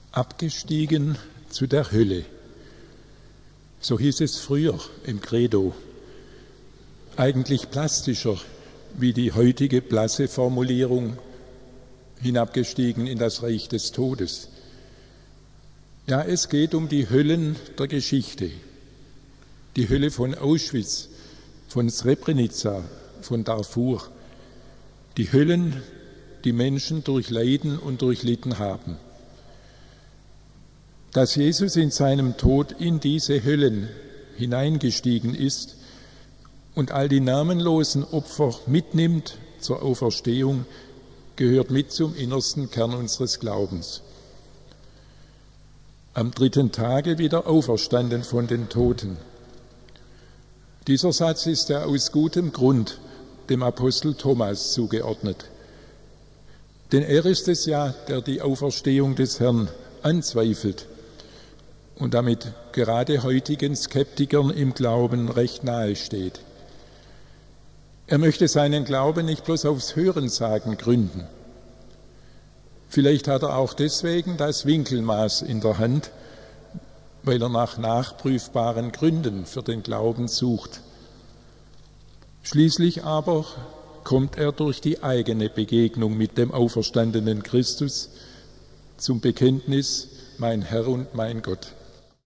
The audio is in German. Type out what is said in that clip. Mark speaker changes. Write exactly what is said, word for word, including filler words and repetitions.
Speaker 1: Abgestiegen zu der Hölle. So hieß es früher im Credo. Eigentlich plastischer wie die heutige blasse Formulierung, hinabgestiegen in das Reich des Todes. Ja, es geht um die Höllen der Geschichte. Die Hölle von Auschwitz, von Srebrenica, von Darfur. Die Höllen, die Menschen durchleiden und durchlitten haben. Dass Jesus in seinem Tod in diese Höllen hineingestiegen ist und all die namenlosen Opfer mitnimmt zur Auferstehung, gehört mit zum innersten Kern unseres Glaubens. Am dritten Tage wieder auferstanden von den Toten. Dieser Satz ist ja aus gutem Grund dem Apostel Thomas zugeordnet. Denn er ist es ja, der die Auferstehung des Herrn anzweifelt und damit gerade heutigen Skeptikern im Glauben recht nahe steht. Er möchte seinen Glauben nicht bloß aufs Hörensagen gründen. Vielleicht hat er auch deswegen das Winkelmaß in der Hand, weil er nach nachprüfbaren Gründen für den Glauben sucht. Schließlich aber kommt er durch die eigene Begegnung mit dem auferstandenen Christus zum Bekenntnis, mein Herr und mein Gott.